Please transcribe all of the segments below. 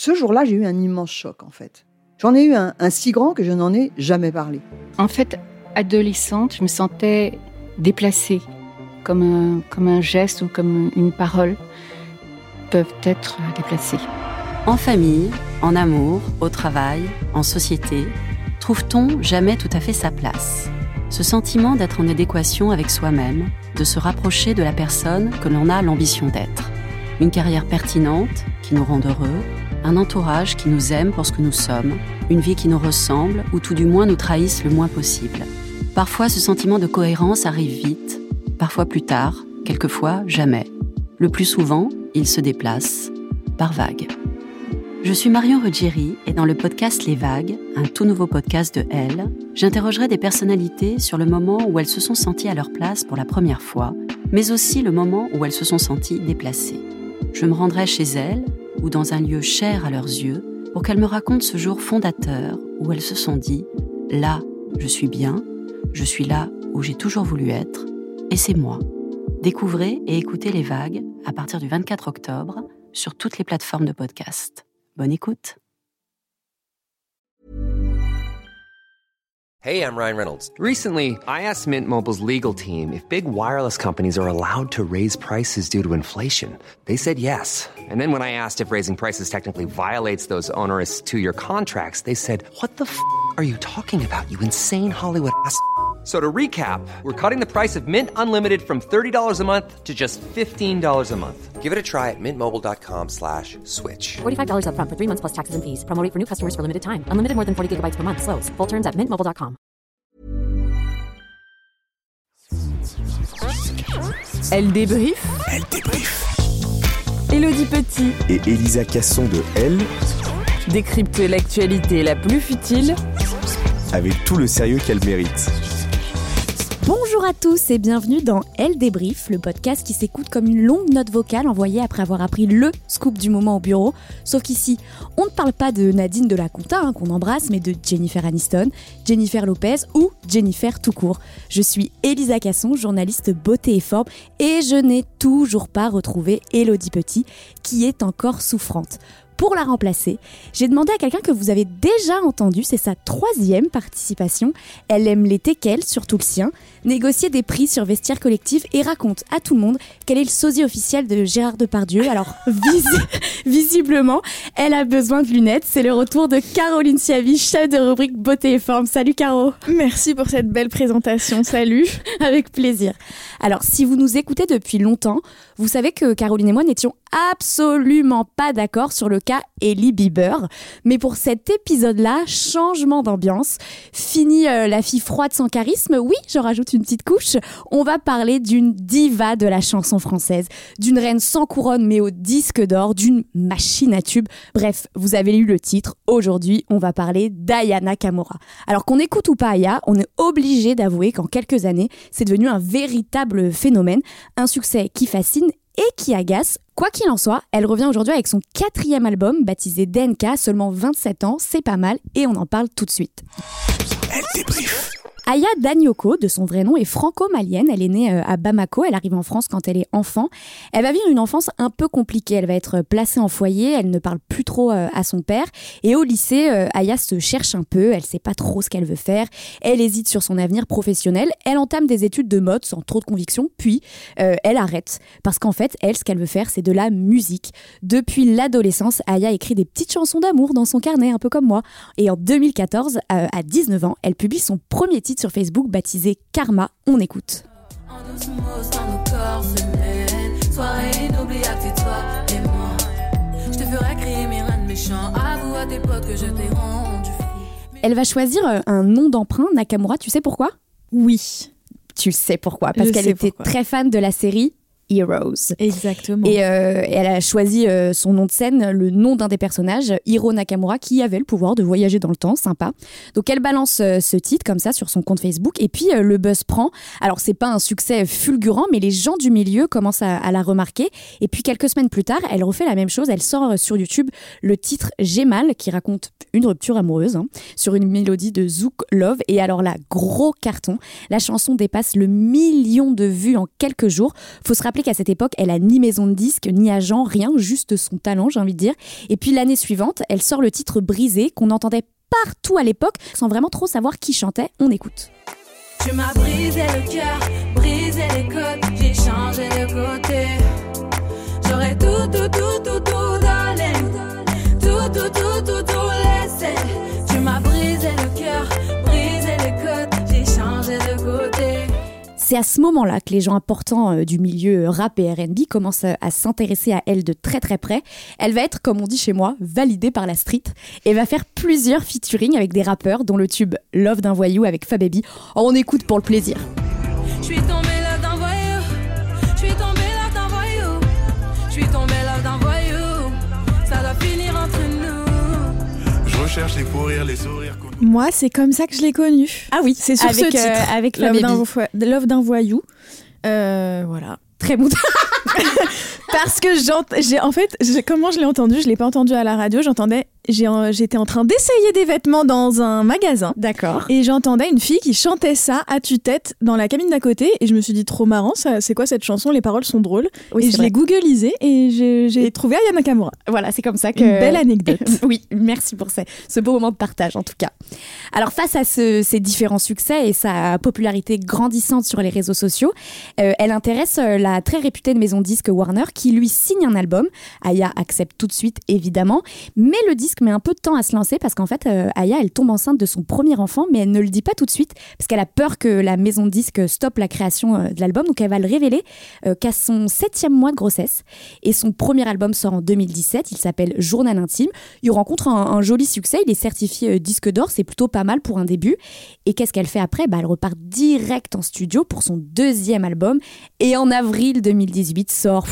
Ce jour-là, j'ai eu un immense choc, en fait. J'en ai eu un si grand que je n'en ai jamais parlé. En fait, adolescente, je me sentais déplacée, comme un geste ou comme une parole peuvent être déplacées. En famille, en amour, au travail, en société, trouve-t-on jamais tout à fait sa place ? Ce sentiment d'être en adéquation avec soi-même, de se rapprocher de la personne que l'on a l'ambition d'être. Une carrière pertinente qui nous rend heureux, un entourage qui nous aime pour ce que nous sommes, une vie qui nous ressemble ou tout du moins nous trahisse le moins possible. Parfois, ce sentiment de cohérence arrive vite, parfois plus tard, quelquefois jamais. Le plus souvent, il se déplace par vagues. Je suis Marion Ruggieri et dans le podcast Les Vagues, un tout nouveau podcast de Elle, j'interrogerai des personnalités sur le moment où elles se sont senties à leur place pour la première fois, mais aussi le moment où elles se sont senties déplacées. Je me rendrai chez elles ou dans un lieu cher à leurs yeux pour qu'elles me racontent ce jour fondateur où elles se sont dit « Là, je suis bien, je suis là où j'ai toujours voulu être, et c'est moi ». Découvrez et écoutez Les Vagues à partir du 24 octobre sur toutes les plateformes de podcast. Bonne écoute. Hey, I'm Ryan Reynolds. Recently, I asked Mint Mobile's legal team if big wireless companies are allowed to raise prices due to inflation. They said yes. And then when I asked if raising prices technically violates those onerous two-year contracts, they said, "What the f*** are you talking about, you insane Hollywood ass?" So to recap, we're cutting the price of Mint Unlimited from $30 a month to just $15 a month. Give it a try at mintmobile.com/switch. $45 up front for 3 months plus taxes and fees. Promo rate for new customers for limited time. Unlimited more than 40 gigabytes per month. Slows full terms at mintmobile.com. Elle débrief. Elle débrief. Élodie Petit Et Elisa Casson de Elle décrypte l'actualité la plus futile avec tout le sérieux qu'elle mérite. Bonjour à tous et bienvenue dans Elle débrief, le podcast qui s'écoute comme une longue note vocale envoyée après avoir appris le scoop du moment au bureau. Sauf qu'ici, on ne parle pas de Nadine de la Conta, qu'on embrasse, mais de Jennifer Aniston, Jennifer Lopez ou Jennifer tout court. Je suis Elisa Casson, journaliste beauté et forme, et je n'ai toujours pas retrouvé Élodie Petit, qui est encore souffrante. Pour la remplacer, j'ai demandé à quelqu'un que vous avez déjà entendu, c'est sa 3e participation. Elle aime les teckels, surtout le sien, négocier des prix sur vestiaire collectif et raconte à tout le monde qu'elle est le sosie officiel de Gérard Depardieu. Alors, visiblement, elle a besoin de lunettes. C'est le retour de Caroline Siavi, chef de rubrique beauté et forme. Salut Caro. Merci pour cette belle présentation, salut. Avec plaisir. Alors, si vous nous écoutez depuis longtemps, vous savez que Caroline et moi n'étions absolument pas d'accord sur le cas Hailey Bieber. Mais pour cet épisode-là, changement d'ambiance. Fini la fille froide sans charisme. Oui, je rajoute une petite couche. On va parler d'une diva de la chanson française, d'une reine sans couronne mais au disque d'or, d'une machine à tube. Bref, vous avez lu le titre. Aujourd'hui, on va parler d'Aya Nakamura. Alors qu'on écoute ou pas Aya, on est obligé d'avouer qu'en quelques années, c'est devenu un véritable phénomène. Un succès qui fascine et qui agace. Quoi qu'il en soit, elle revient aujourd'hui avec son 4e album, baptisé DNK, seulement 27 ans, c'est pas mal, et on en parle tout de suite. Elle débrief. Aya Danyoko, de son vrai nom, est franco-malienne. Elle est née à Bamako. Elle arrive en France quand elle est enfant. Elle va vivre une enfance un peu compliquée. Elle va être placée en foyer. Elle ne parle plus trop à son père. Et au lycée, Aya se cherche un peu. Elle sait pas trop ce qu'elle veut faire. Elle hésite sur son avenir professionnel. Elle entame des études de mode sans trop de conviction. Puis, elle arrête. Parce qu'en fait, elle, ce qu'elle veut faire, c'est de la musique. Depuis l'adolescence, Aya écrit des petites chansons d'amour dans son carnet, un peu comme moi. Et en 2014, à 19 ans, elle publie son premier titre sur Facebook baptisé Karma. On écoute. Elle va choisir un nom d'emprunt, Nakamura, tu sais pourquoi ? Oui. Tu sais pourquoi ? Parce qu'elle était très fan de la série Heroes. Exactement. Et elle a choisi son nom de scène, le nom d'un des personnages, Hiro Nakamura, qui avait le pouvoir de voyager dans le temps, sympa. Donc elle balance ce titre comme ça sur son compte Facebook et puis le buzz prend. Alors c'est pas un succès fulgurant, mais les gens du milieu commencent à la remarquer. Et puis quelques semaines plus tard, elle refait la même chose. Elle sort sur YouTube le titre J'ai mal, qui raconte une rupture amoureuse, sur une mélodie de Zouk Love. Et alors là, gros carton. La chanson dépasse le 1 million de vues en quelques jours. Faut se rappeler rappeler qu'à cette époque, elle a ni maison de disque, ni agent, rien, juste son talent, j'ai envie de dire. Et puis l'année suivante, elle sort le titre Brisé, qu'on entendait partout à l'époque, sans vraiment trop savoir qui chantait. On écoute. Tu m'as brisé le cœur, brisé les côtes, j'ai changé de côté. J'aurais tout donné, tout laissé. Tu m'as brisé le cœur, brisé les côtes, j'ai changé de côté. C'est à ce moment-là que les gens importants du milieu rap et R&B commencent à s'intéresser à elle de très très près. Elle va être, comme on dit chez moi, validée par la street et va faire plusieurs featuring avec des rappeurs, dont le tube Love d'un voyou avec Fababy. On écoute pour le plaisir. Je suis tombée là d'un voyou, je suis tombée là d'un voyou, je suis tombée là d'un voyou, ça doit finir entre nous. Je recherche les fous rires, les sourires. Moi, c'est comme ça que je l'ai connu. Ah oui, c'est sur avec, ce titre. Avec Love d'un voyou. Voilà. Très bon. Parce que comment je l'ai entendu ? Je l'ai pas entendu à la radio. J'étais en train d'essayer des vêtements dans un magasin. D'accord. Et j'entendais une fille qui chantait ça à tue-tête dans la cabine d'à côté. Et je me suis dit, trop marrant, c'est quoi cette chanson ? Les paroles sont drôles. Oui, et je l'ai googlisé et j'ai trouvé Aya Nakamura. Voilà, c'est comme ça que... Une belle anecdote. Oui, merci pour ce beau moment de partage en tout cas. Alors face à ces différents succès et sa popularité grandissante sur les réseaux sociaux, elle intéresse la très réputée maison de disques Warner qui lui signe un album. Aya accepte tout de suite évidemment, mais le disque met un peu de temps à se lancer parce qu'en fait Aya elle tombe enceinte de son premier enfant, mais elle ne le dit pas tout de suite parce qu'elle a peur que la maison de disques stoppe la création de l'album, donc elle va le révéler qu'à son 7e mois de grossesse. Et son premier album sort en 2017, il s'appelle Journal intime. Il rencontre un joli succès, il est certifié disque d'or, c'est plutôt pas mal pour un début. Et qu'est-ce qu'elle fait après ? Elle repart direct en studio pour son 2e album et en avril 2018 sort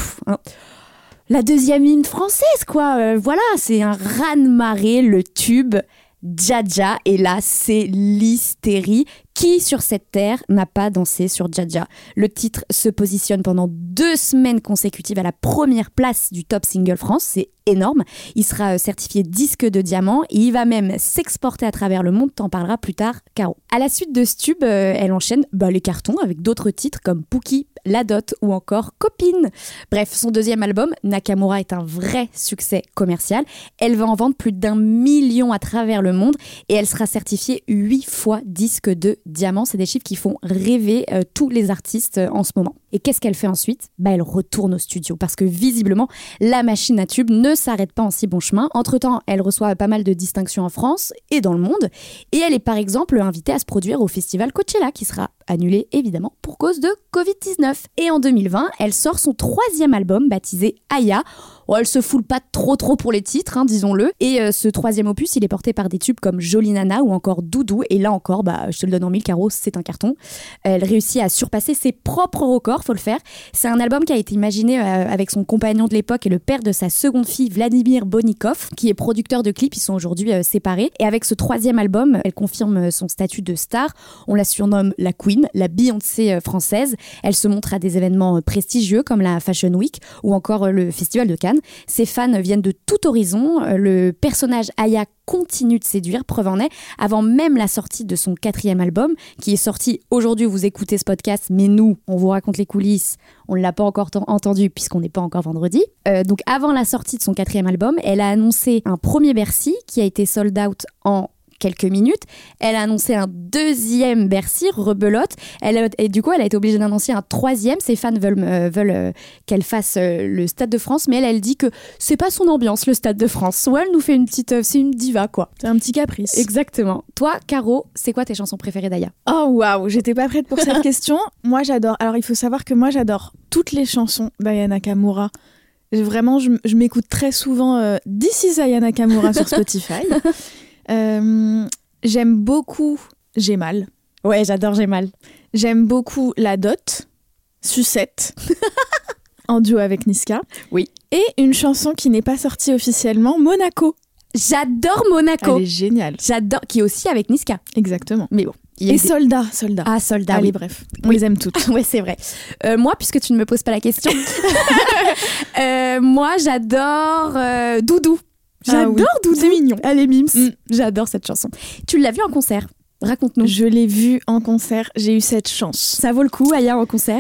la 2e hymne française, quoi. Voilà, c'est un raz-de-marée, le tube Dja Dja. Et là, c'est l'hystérie. Qui sur cette terre n'a pas dansé sur Dja Dja ? Le titre se positionne pendant 2 semaines consécutives à la première place du Top Single France. C'est énorme. Il sera certifié disque de diamant et il va même s'exporter à travers le monde. T'en parleras plus tard, Caro. À la suite de ce tube, elle enchaîne les cartons avec d'autres titres comme Pookie, La Dot ou encore Copine. Bref, son 2e album, Nakamura, est un vrai succès commercial. Elle va en vendre plus d'1 million à travers le monde et elle sera certifiée 8 fois disque de diamant. C'est des chiffres qui font rêver tous les artistes en ce moment. Et qu'est-ce qu'elle fait ensuite ? Elle retourne au studio parce que visiblement, la machine à tube ne s'arrête pas en si bon chemin. Entre-temps, elle reçoit pas mal de distinctions en France et dans le monde. Et elle est par exemple invitée à se produire au festival Coachella qui sera annulé évidemment pour cause de Covid-19. Et en 2020, elle sort son 3e album baptisé Aya. Elle se foule pas trop pour les titres, disons-le. Et ce 3e opus, il est porté par des tubes comme Jolie Nana ou encore Doudou. Et là encore, je te le donne en 1000, Caro, c'est un carton. Elle réussit à surpasser ses propres records, faut le faire. C'est un album qui a été imaginé avec son compagnon de l'époque et le père de sa seconde fille, Vladimir Bonikov, qui est producteur de clips. Ils sont aujourd'hui séparés. Et avec ce 3e album, elle confirme son statut de star. On la surnomme la Queen, la Beyoncé française. Elle se montre à des événements prestigieux comme la Fashion Week ou encore le Festival de Cannes. Ses fans viennent de tout horizon. Le personnage Aya continue de séduire, preuve en est, avant même la sortie de son 4e album, qui est sorti aujourd'hui. Vous écoutez ce podcast, mais nous, on vous raconte les coulisses. On ne l'a pas encore entendu puisqu'on n'est pas encore vendredi. Donc avant la sortie de son 4e album, elle a annoncé un premier Bercy qui a été sold out en quelques minutes. Elle a annoncé un 2e Bercy, rebelote. Et du coup, elle a été obligée d'annoncer un 3e. Ses fans veulent qu'elle fasse le Stade de France, mais elle dit que c'est pas son ambiance, le Stade de France. Ouais, elle nous fait une petite... c'est une diva, quoi. C'est un petit caprice. Exactement. Toi, Caro, c'est quoi tes chansons préférées d'Aya ? Oh, waouh, j'étais pas prête pour cette question. Moi, j'adore... Alors, il faut savoir que moi, j'adore toutes les chansons d'Aya Nakamura. Vraiment, je m'écoute très souvent This is Aya Nakamura sur Spotify. J'aime beaucoup J'ai mal. Ouais, j'adore J'ai mal. J'aime beaucoup La Dot, Sucette, en duo avec Niska. Oui. Et une chanson qui n'est pas sortie officiellement, Monaco. J'adore Monaco. Elle est géniale. J'adore, qui est aussi avec Niska. Exactement. Mais bon. Et Soldat. Ah, Soldat. Allez, oui. bref, on les aime toutes. Ouais, c'est vrai. Moi, puisque tu ne me poses pas la question, moi, j'adore Doudou. J'adore Doudou. C'est mignon. Elle est mimes. J'adore cette chanson. Tu l'as vue en concert ? Raconte-nous. Je l'ai vue en concert. J'ai eu cette chance. Ça vaut le coup, Aya, en concert ?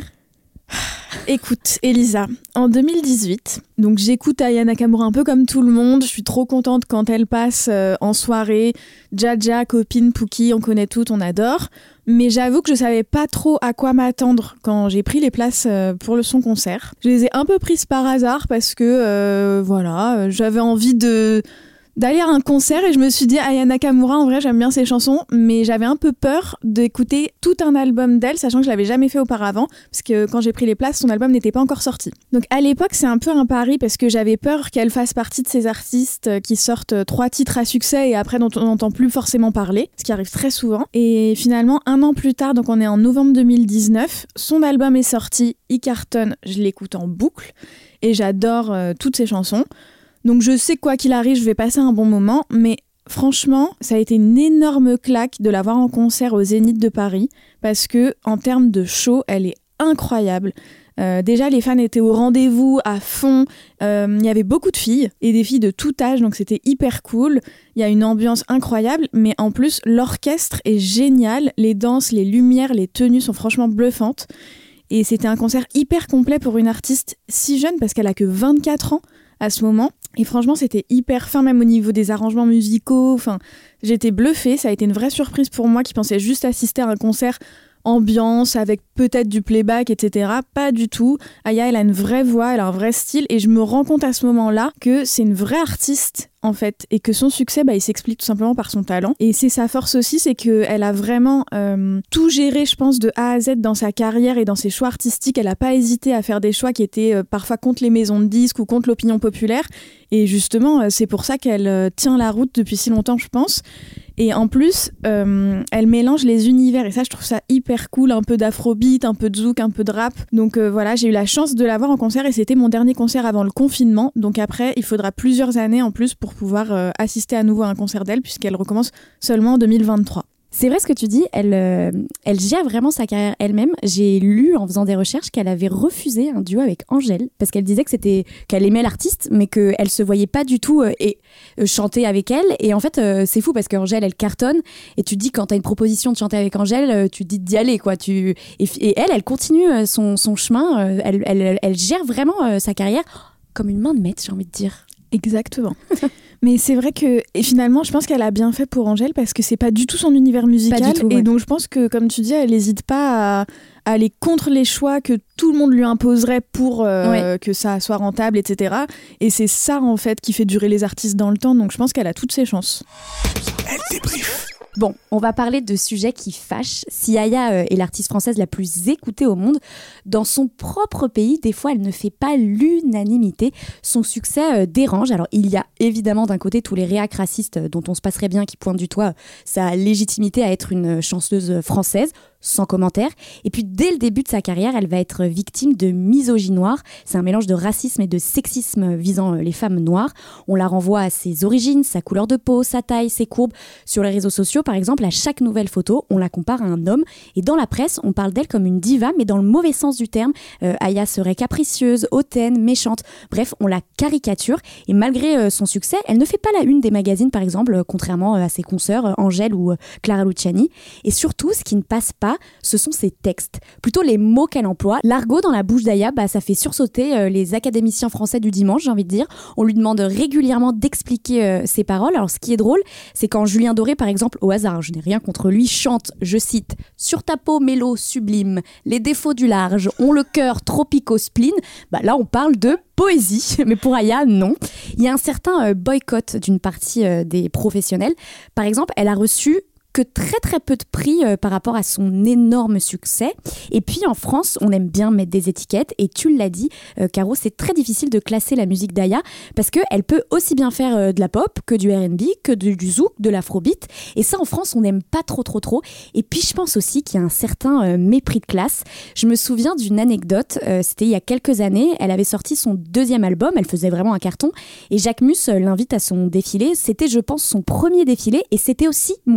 Écoute, Elisa, en 2018, donc j'écoute Aya Nakamura un peu comme tout le monde. Je suis trop contente quand elle passe en soirée. Jaja, copine, Pookie, on connaît toutes, on adore. Mais j'avoue que je savais pas trop à quoi m'attendre quand j'ai pris les places pour son concert. Je les ai un peu prises par hasard parce que j'avais envie d'aller à un concert et je me suis dit Aya Nakamura, en vrai j'aime bien ses chansons, mais j'avais un peu peur d'écouter tout un album d'elle, sachant que je l'avais jamais fait auparavant, parce que quand j'ai pris les places, son album n'était pas encore sorti. Donc à l'époque c'est un peu un pari parce que j'avais peur qu'elle fasse partie de ces artistes qui sortent 3 titres à succès et après dont on n'entend plus forcément parler, ce qui arrive très souvent. Et finalement 1 an plus tard, donc on est en novembre 2019, son album est sorti, il cartonne, je l'écoute en boucle et j'adore toutes ses chansons. Donc je sais que quoi qu'il arrive, je vais passer un bon moment, mais franchement, ça a été une énorme claque de la voir en concert au Zénith de Paris, parce que en termes de show, elle est incroyable. Déjà, les fans étaient au rendez-vous à fond. Il y avait beaucoup de filles, et des filles de tout âge, donc c'était hyper cool. Il y a une ambiance incroyable, mais en plus, l'orchestre est génial. Les danses, les lumières, les tenues sont franchement bluffantes. Et c'était un concert hyper complet pour une artiste si jeune, parce qu'elle a que 24 ans à ce moment. Et franchement, c'était hyper fin, même au niveau des arrangements musicaux. Enfin, j'étais bluffée. Ça a été une vraie surprise pour moi qui pensais juste assister à un concert ambiance avec peut-être du playback, etc. Pas du tout. Aya, elle a une vraie voix, elle a un vrai style et je me rends compte à ce moment-là que c'est une vraie artiste en fait et que son succès, il s'explique tout simplement par son talent. Et c'est sa force aussi, c'est qu'elle a vraiment tout géré, je pense, de A à Z dans sa carrière et dans ses choix artistiques. Elle n'a pas hésité à faire des choix qui étaient parfois contre les maisons de disques ou contre l'opinion populaire. Et justement, c'est pour ça qu'elle tient la route depuis si longtemps, je pense. Et en plus, elle mélange les univers et ça, je trouve ça hyper cool. Un peu d'afrobeat, un peu de zouk, un peu de rap. Donc voilà, j'ai eu la chance de la voir en concert et c'était mon dernier concert avant le confinement. Donc après, il faudra plusieurs années en plus pour pouvoir assister à nouveau à un concert d'elle puisqu'elle recommence seulement en 2023. C'est vrai ce que tu dis, elle gère vraiment sa carrière elle-même. J'ai lu en faisant des recherches qu'elle avait refusé un duo avec Angèle parce qu'elle disait qu'elle aimait l'artiste mais qu'elle se voyait pas du tout chanter avec elle. Et en fait, c'est fou parce qu'Angèle, elle cartonne et tu te dis quand t'as une proposition de chanter avec Angèle, tu te dis d'y aller quoi. Et elle continue son chemin, elle gère vraiment sa carrière comme une main de maître, j'ai envie de dire. Exactement. Mais c'est vrai que et finalement, je pense qu'elle a bien fait pour Angèle parce que c'est pas du tout son univers musical. Pas du tout, ouais. Et donc, je pense que, comme tu dis, elle n'hésite pas à aller contre les choix que tout le monde lui imposerait pour que ça soit rentable, etc. Et c'est ça, en fait, qui fait durer les artistes dans le temps. Donc, je pense qu'elle a toutes ses chances. Elle débrief. Bon, on va parler de sujets qui fâchent. Si Aya est l'artiste française la plus écoutée au monde, dans son propre pays, des fois, elle ne fait pas l'unanimité. Son succès dérange. Alors, il y a évidemment d'un côté tous les réacs racistes dont on se passerait bien qui pointent du doigt sa légitimité à être une chanteuse française, sans commentaire. Et puis, dès le début de sa carrière, elle va être victime de misogynie noire. C'est un mélange de racisme et de sexisme visant les femmes noires. On la renvoie à ses origines, sa couleur de peau, sa taille, ses courbes. Sur les réseaux sociaux, par exemple, à chaque nouvelle photo, on la compare à un homme. Et dans la presse, on parle d'elle comme une diva, mais dans le mauvais sens du terme. Aya serait capricieuse, hautaine, méchante. Bref, on la caricature. Et malgré son succès, elle ne fait pas la une des magazines, par exemple, contrairement à ses consoeurs Angèle ou Clara Luciani. Et surtout, ce qui ne passe pas, ce sont ses textes, plutôt les mots qu'elle emploie. L'argot dans la bouche d'Aya, ça fait sursauter les académiciens français du dimanche, j'ai envie de dire. On lui demande régulièrement d'expliquer ses paroles. Alors ce qui est drôle, c'est quand Julien Doré, par exemple, au hasard, je n'ai rien contre lui, chante, je cite, « Sur ta peau mélo sublime, les défauts du large ont le cœur tropico-spleen », là on parle de poésie, mais pour Aya, non. Il y a un certain boycott d'une partie des professionnels. Par exemple, elle a reçu que très très peu de prix par rapport à son énorme succès. Et puis en France, on aime bien mettre des étiquettes et tu l'as dit, Caro, c'est très difficile de classer la musique d'Aya parce qu'elle peut aussi bien faire de la pop que du R&B, que du zouk, de l'afrobeat. Et ça en France, on n'aime pas trop. Et puis je pense aussi qu'il y a un certain mépris de classe. Je me souviens d'une anecdote, c'était il y a quelques années, elle avait sorti son 2e album, elle faisait vraiment un carton et Jacques Mus l'invite à son défilé. C'était je pense son premier défilé et c'était aussi mon premier défilé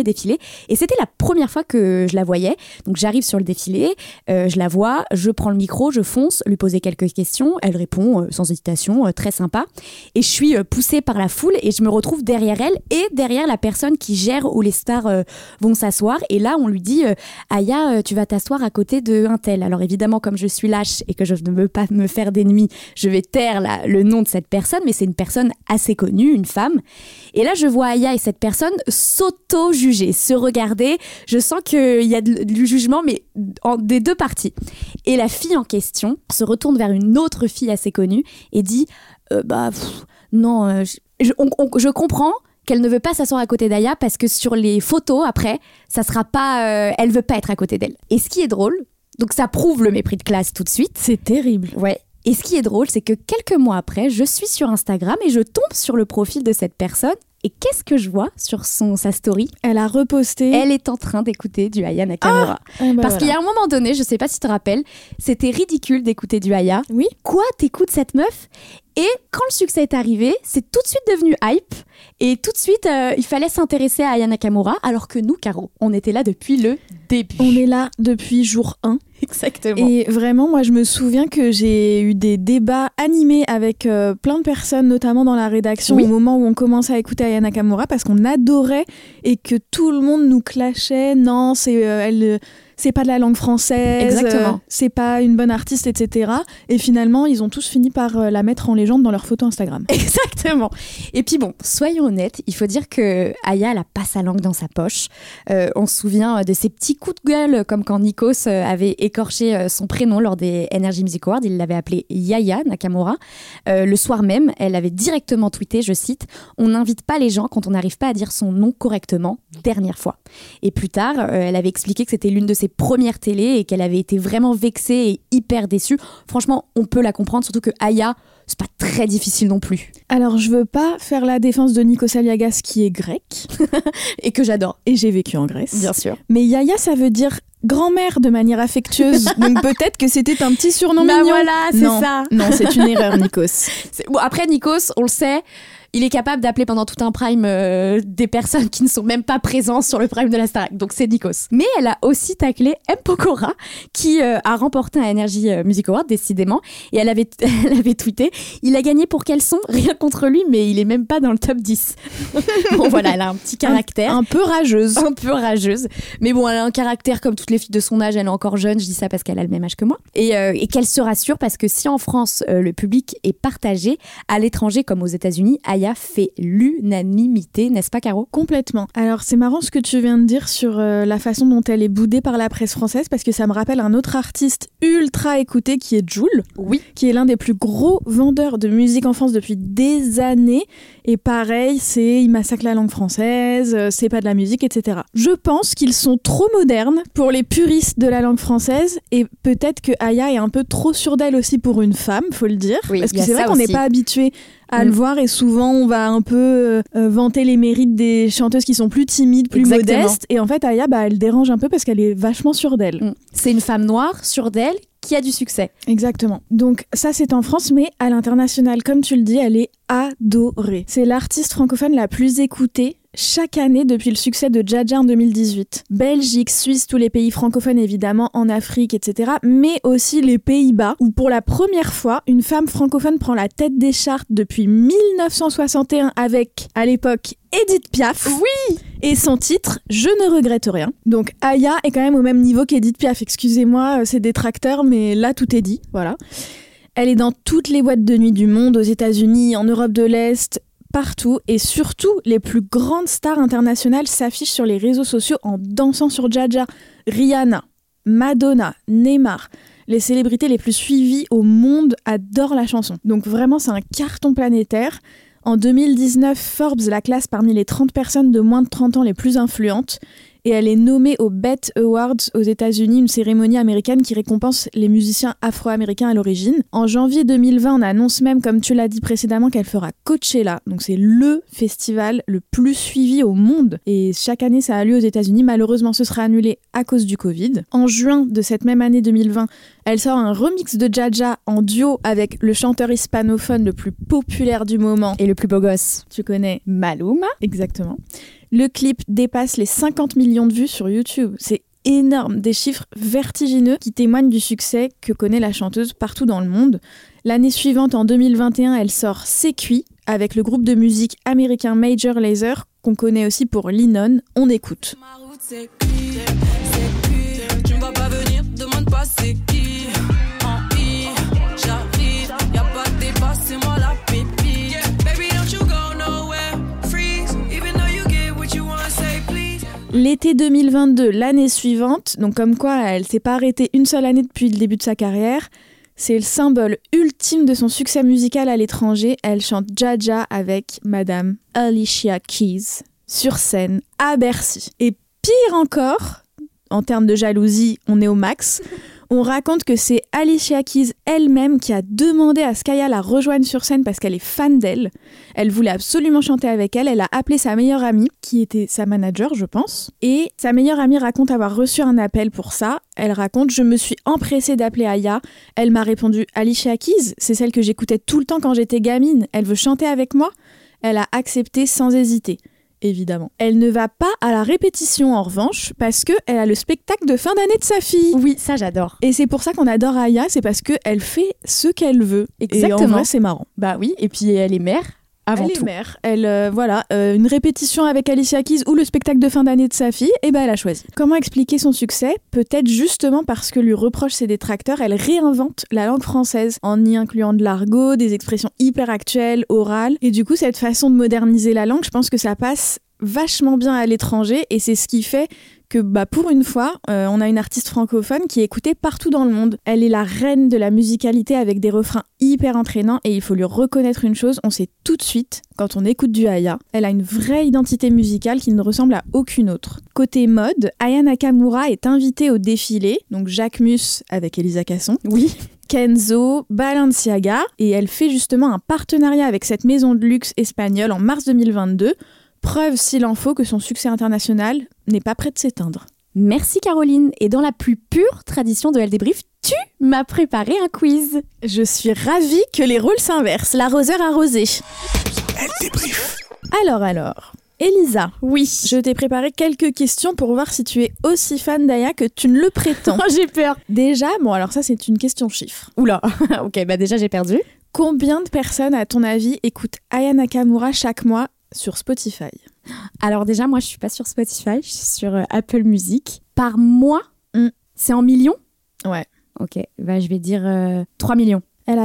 défilé. Et c'était la première fois que je la voyais. Donc j'arrive sur le défilé, je la vois, je prends le micro, je fonce, lui poser quelques questions. Elle répond sans hésitation, très sympa. Et je suis poussée par la foule et je me retrouve derrière elle et derrière la personne qui gère où les stars vont s'asseoir. Et là, on lui dit Aya, tu vas t'asseoir à côté de un tel. Alors évidemment, comme je suis lâche et que je ne veux pas me faire d'ennemis, je vais taire le nom de cette personne, mais c'est une personne assez connue, une femme. Et là, je vois Aya et cette personne s'auto-juger, se regarder. Je sens qu'il y a du jugement, mais des deux parties. Et la fille en question se retourne vers une autre fille assez connue et dit non, je comprends qu'elle ne veut pas s'asseoir à côté d'Aya parce que sur les photos après, ça sera pas, elle veut pas être à côté d'elle. Et ce qui est drôle, donc ça prouve le mépris de classe tout de suite. C'est terrible. Ouais. Et ce qui est drôle, c'est que quelques mois après, je suis sur Instagram et je tombe sur le profil de cette personne. Et qu'est-ce que je vois sur sa story ? Elle a reposté. Elle est en train d'écouter du Aya Nakamura. Parce qu'il y a un moment donné, je sais pas si tu te rappelles, c'était ridicule d'écouter du Aya. Oui. Quoi, t'écoutes cette meuf ? Et quand le succès est arrivé, c'est tout de suite devenu hype. Et tout de suite, il fallait s'intéresser à Aya Nakamura. Alors que nous, Caro, on était là depuis le début. On est là depuis jour 1. Exactement. Et vraiment, moi, je me souviens que j'ai eu des débats animés avec plein de personnes, notamment dans la rédaction, au moment où on commençait à écouter Aya Nakamura, parce qu'on adorait et que tout le monde nous clashait. Non, c'est pas de la langue française. Exactement. C'est pas une bonne artiste, etc. Et finalement, ils ont tous fini par la mettre en légende dans leur photo Instagram. Exactement. Et puis bon, soyons honnêtes, il faut dire que Aya, elle a pas sa langue dans sa poche. On se souvient de ses petits coups de gueule, comme quand Nikos avait écorché son prénom lors des Energy Music Awards. Il l'avait appelé Yaya Nakamura. Le soir même, elle avait directement tweeté, je cite, « On n'invite pas les gens quand on n'arrive pas à dire son nom correctement, dernière fois ». Et plus tard, elle avait expliqué que c'était l'une de ses premières télés et qu'elle avait été vraiment vexée et hyper déçue. Franchement, on peut la comprendre, surtout que Aya, c'est pas très difficile non plus. Alors, je veux pas faire la défense de Nikos Aliagas qui est grec et que j'adore. Et j'ai vécu en Grèce. Bien sûr. Mais Yaya, ça veut dire grand-mère de manière affectueuse. Donc peut-être que c'était un petit surnom mignon. Voilà, c'est ça. Non, c'est une erreur, Nikos. Bon, après, Nikos, on le sait, il est capable d'appeler pendant tout un prime des personnes qui ne sont même pas présentes sur le prime de la Starac. Donc c'est Nikos. Mais elle a aussi taclé M. Pokora, qui a remporté un Energy Music Award, décidément. Et elle avait tweeté « Il a gagné pour quel son ? Rien contre lui, mais il est même pas dans le top 10. » Bon voilà, elle a un petit caractère. Un peu rageuse. Un peu rageuse. Mais bon, elle a un caractère comme toutes les filles de son âge. Elle est encore jeune, je dis ça parce qu'elle a le même âge que moi. Et qu'elle se rassure parce que si en France, le public est partagé, à l'étranger comme aux États-Unis, Aya fait l'unanimité, n'est-ce pas Caro ? Complètement. Alors c'est marrant ce que tu viens de dire sur la façon dont elle est boudée par la presse française, parce que ça me rappelle un autre artiste ultra écouté qui est Jul, qui est l'un des plus gros vendeurs de musique en France depuis des années. Et pareil, il massacre la langue française, c'est pas de la musique, etc. Je pense qu'ils sont trop modernes pour les puristes de la langue française, et peut-être que Aya est un peu trop sûre d'elle aussi pour une femme, faut le dire. Oui, parce que c'est vrai qu'on n'est pas habitué à le voir, et souvent on va un peu vanter les mérites des chanteuses qui sont plus timides, plus modestes, et en fait Aya, elle dérange un peu parce qu'elle est vachement sûre d'elle. C'est une femme noire, sûre d'elle, qui a du succès. Exactement. Donc ça c'est en France, mais à l'international, comme tu le dis, elle est adorée. C'est l'artiste francophone la plus écoutée chaque année depuis le succès de Dja Dja en 2018. Belgique, Suisse, tous les pays francophones évidemment, en Afrique, etc. Mais aussi les Pays-Bas, où pour la première fois, une femme francophone prend la tête des charts depuis 1961 avec, à l'époque, Edith Piaf. Oui. Et son titre, Je ne regrette rien. Donc Aya est quand même au même niveau qu'Edith Piaf. Excusez-moi, c'est détracteur, mais là tout est dit. Voilà. Elle est dans toutes les boîtes de nuit du monde, aux États-Unis, en Europe de l'Est, partout, et surtout les plus grandes stars internationales s'affichent sur les réseaux sociaux en dansant sur Dja Dja. Rihanna, Madonna, Neymar, les célébrités les plus suivies au monde adorent la chanson. Donc vraiment c'est un carton planétaire. En 2019, Forbes la classe parmi les 30 personnes de moins de 30 ans les plus influentes, et elle est nommée aux BET Awards aux États-Unis, une cérémonie américaine qui récompense les musiciens afro-américains à l'origine. En janvier 2020, on annonce même, comme tu l'as dit précédemment, qu'elle fera Coachella. Donc c'est le festival le plus suivi au monde. Et chaque année, ça a lieu aux États-Unis. Malheureusement, ce sera annulé à cause du Covid. En juin de cette même année 2020, Elle sort un remix de Jaja en duo avec le chanteur hispanophone le plus populaire du moment. Et le plus beau gosse. Tu connais Maluma. Exactement. Le clip dépasse les 50 millions de vues sur YouTube. C'est énorme, des chiffres vertigineux qui témoignent du succès que connaît la chanteuse partout dans le monde. L'année suivante, en 2021, elle sort C'est cuit avec le groupe de musique américain Major Lazer, qu'on connaît aussi pour Linon. On écoute. Ma route c'est cuit, tu ne vas pas venir, demande pas c'est qui. En I, j'arrive, y'a pas de débat, c'est moi la pépite. Baby don't you go nowhere, freeze, even though you get what you want, say please. L'été 2022, l'année suivante, donc comme quoi elle s'est pas arrêtée une seule année depuis le début de sa carrière, c'est le symbole ultime de son succès musical à l'étranger. Elle chante Jaja avec Madame Alicia Keys sur scène à Bercy. Et pire encore, en termes de jalousie, on est au max. On raconte que c'est Alicia Keys elle-même qui a demandé à Skaya la rejoindre sur scène parce qu'elle est fan d'elle. Elle voulait absolument chanter avec elle. Elle a appelé sa meilleure amie, qui était sa manager, je pense. Et sa meilleure amie raconte avoir reçu un appel pour ça. Elle raconte « Je me suis empressée d'appeler Aya. Elle m'a répondu « Alicia Keys, c'est celle que j'écoutais tout le temps quand j'étais gamine. Elle veut chanter avec moi ?» Elle a accepté sans hésiter. Évidemment. Elle ne va pas à la répétition en revanche parce qu'elle a le spectacle de fin d'année de sa fille. Oui, ça j'adore. Et c'est pour ça qu'on adore Aya, c'est parce qu'elle fait ce qu'elle veut. Exactement. Et en vrai, c'est marrant. Bah oui, et puis elle est mère avant tout. Elle est mère. Elle, une répétition avec Alicia Keys ou le spectacle de fin d'année de sa fille, et ben elle a choisi. Comment expliquer son succès ? Peut-être justement parce que lui reprochent ses détracteurs, elle réinvente la langue française en y incluant de l'argot, des expressions hyper actuelles, orales. Et du coup, cette façon de moderniser la langue, je pense que ça passe vachement bien à l'étranger et c'est ce qui fait que pour une fois, on a une artiste francophone qui est écoutée partout dans le monde. Elle est la reine de la musicalité avec des refrains hyper entraînants et il faut lui reconnaître une chose, on sait tout de suite, quand on écoute du Aya, elle a une vraie identité musicale qui ne ressemble à aucune autre. Côté mode, Aya Nakamura est invitée au défilé, donc Jacques Mus avec Elisa Casson. Oui. Kenzo, Balenciaga, et elle fait justement un partenariat avec cette maison de luxe espagnole en mars 2022. Preuve, s'il en faut, que son succès international n'est pas prêt de s'éteindre. Merci Caroline. Et dans la plus pure tradition de Elle Débrief, tu m'as préparé un quiz. Je suis ravie que les rôles s'inversent. L'arroseur arrosé. Elle Débrief. Alors, Elisa. Oui. Je t'ai préparé quelques questions pour voir si tu es aussi fan d'Aya que tu ne le prétends. J'ai peur. Déjà, alors ça c'est une question chiffre. Oula, ok, déjà j'ai perdu. Combien de personnes, à ton avis, écoutent Aya Nakamura chaque mois sur Spotify? Alors déjà, moi, je suis pas sur Spotify, je suis sur Apple Music. Par mois, c'est en millions? Ouais. Ok, je vais dire 3 millions. Elle a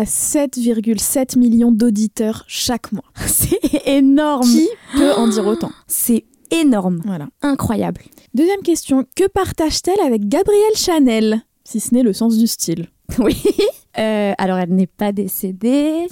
7,7 millions d'auditeurs chaque mois. C'est énorme. Qui peut en dire autant? C'est énorme. Voilà. Incroyable. Deuxième question, que partage-t-elle avec Gabrielle Chanel? Si ce n'est le sens du style. Oui. Alors, elle n'est pas décédée.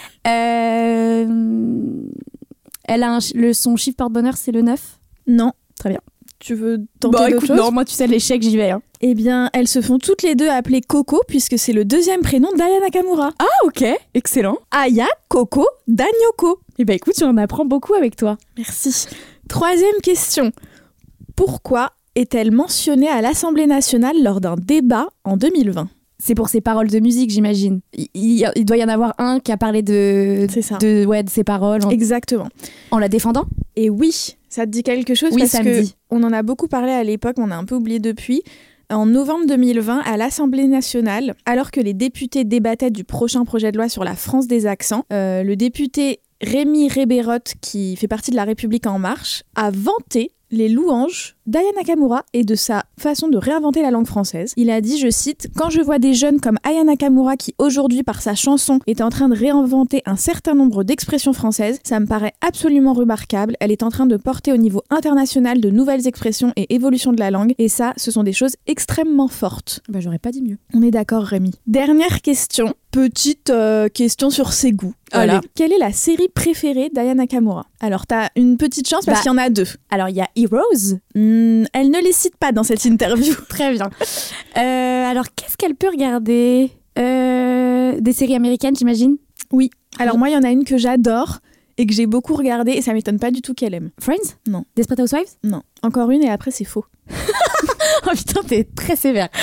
Elle a son chiffre porte-bonheur, c'est le 9? Non. Très bien. Tu veux tenter d'autres choses? Non, moi, tu sais, l'échec, j'y vais. Hein. Eh bien, elles se font toutes les deux appeler Coco, puisque c'est le deuxième prénom d'Aya Nakamura. Ah, ok. Excellent. Aya, Coco, Danyoko. Eh ben, écoute, tu en apprends beaucoup avec toi. Merci. Troisième question. Pourquoi est-elle mentionnée à l'Assemblée nationale lors d'un débat en 2020? C'est pour ses paroles de musique, j'imagine. Il doit y en avoir un qui a parlé de ses paroles. Exactement. En la défendant? Et oui, ça te dit quelque chose? Oui, parce ça que me dit. On en a beaucoup parlé à l'époque, on a un peu oublié depuis. En novembre 2020, à l'Assemblée nationale, alors que les députés débattaient du prochain projet de loi sur la France des accents, le député Rémi Rébérotte, qui fait partie de La République En Marche, a vanté les louanges d'Aya Nakamura et de sa façon de réinventer la langue française. Il a dit, je cite, « Quand je vois des jeunes comme Aya Nakamura qui aujourd'hui par sa chanson est en train de réinventer un certain nombre d'expressions françaises, ça me paraît absolument remarquable. Elle est en train de porter au niveau international de nouvelles expressions et évolutions de la langue et ça, ce sont des choses extrêmement fortes. » J'aurais pas dit mieux. On est d'accord, Rémi. Dernière question. Petite question sur ses goûts. Voilà. Allez. Quelle est la série préférée d'Aya Nakamura? Alors, t'as une petite chance parce qu'il y en a deux. Alors, il y a Heroes. Elle ne les cite pas dans cette interview. Très bien. Alors, qu'est-ce qu'elle peut regarder? Des séries américaines, j'imagine? Oui. Alors, moi, il y en a une que j'adore et que j'ai beaucoup regardée et ça m'étonne pas du tout qu'elle aime. Friends? Non. Desperate Housewives? Non. Encore une et après, c'est faux. Oh putain, t'es très sévère.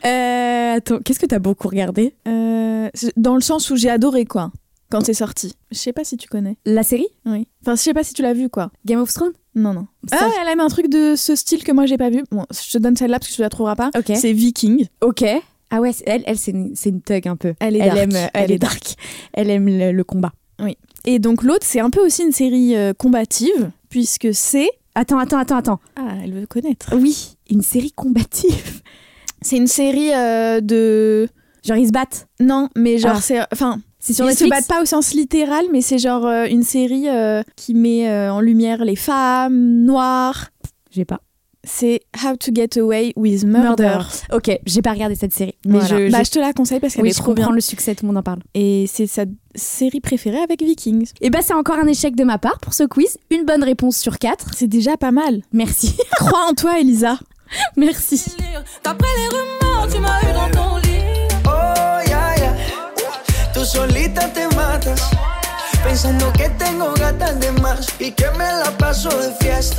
Attends, qu'est-ce que t'as beaucoup regardé? Dans le sens où j'ai adoré, quoi, quand c'est sorti. Je sais pas si tu connais. La série? Oui. Enfin, je sais pas si tu l'as vu, quoi. Game of Thrones? Non. Ça, elle aime un truc de ce style que moi j'ai pas vu. Bon, je te donne celle-là parce que tu la trouveras pas. Ok. C'est Viking. Ok. Ah ouais, elle c'est une thug un peu. Elle est dark. Elle est dark. Elle aime le combat. Oui. Et donc l'autre, c'est un peu aussi une série combative, puisque c'est... Attends. Ah, elle veut connaître. Oui, une série combative. C'est une série de... Genre ils se battent? Non, mais genre c'est... Enfin, c'est sur ils Netflix? se battent pas au sens littéral, mais c'est genre une série qui met en lumière les femmes noires. J'ai pas. C'est How to Get Away with Murder. Ok, j'ai pas regardé cette série. Mais voilà. Je te la conseille parce qu'elle est trop bien. Je comprends le succès, tout le monde en parle. Et c'est sa série préférée avec Vikings. Et bah c'est encore un échec de ma part pour ce quiz. Une bonne réponse sur 4. C'est déjà pas mal. Merci. Crois en toi, Elisa. Merci. D'après les rumeurs, tu m'as eu dans ton lit. Oh, yeah. Tú solita te matas, pensando que tengo gatas de más y que me la paso de fiesta.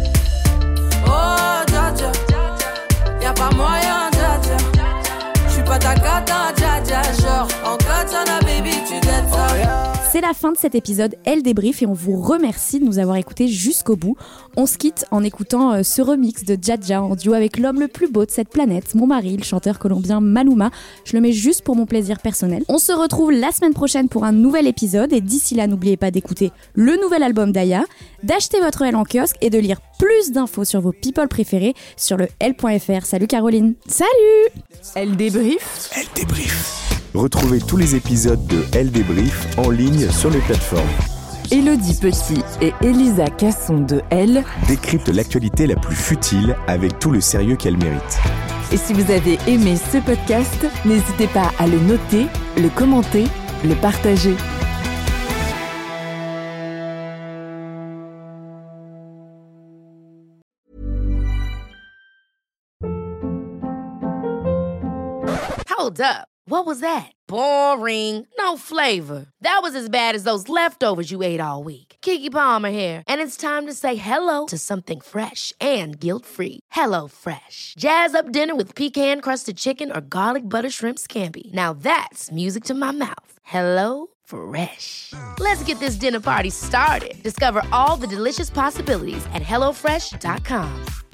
Oh, dja dja, y'a pas moyen, dja dja. J'suis pas ta cata, dja dja. Genre, en katana, baby, tu dettes ça. C'est la fin de cet épisode Elle débrief et on vous remercie de nous avoir écoutés jusqu'au bout. On se quitte en écoutant ce remix de Dja Dja en duo avec l'homme le plus beau de cette planète, mon mari, le chanteur colombien Maluma. Je le mets juste pour mon plaisir personnel. On se retrouve la semaine prochaine pour un nouvel épisode et d'ici là, n'oubliez pas d'écouter le nouvel album d'Aya, d'acheter votre Elle en kiosque et de lire plus d'infos sur vos people préférés sur le L.fr. Salut Caroline. Salut. Elle débrief. Elle débrief. Retrouvez tous les épisodes de Elle débrief en ligne sur les plateformes. Élodie Petit et Elisa Casson de Elle décryptent l'actualité la plus futile avec tout le sérieux qu'elle mérite. Et si vous avez aimé ce podcast, n'hésitez pas à le noter, le commenter, le partager. Hold up. What was that? Boring. No flavor. That was as bad as those leftovers you ate all week. Keke Palmer here, and it's time to say hello to something fresh and guilt-free. Hello Fresh. Jazz up dinner with pecan-crusted chicken or garlic butter shrimp scampi. Now that's music to my mouth. Hello Fresh. Let's get this dinner party started. Discover all the delicious possibilities at HelloFresh.com.